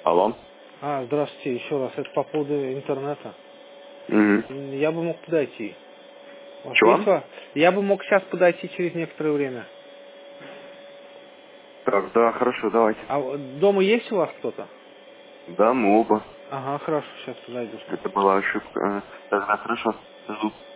Алло. Здравствуйте, еще раз. Это по поводу интернета. Угу. Я бы мог подойти. У вас есть Чего? Я бы мог сейчас подойти через некоторое время. Так, да, хорошо, давайте. Дома есть у вас кто-то? Да, мы оба. Ага, хорошо, сейчас подойду. Это была ошибка. Тогда хорошо, жду.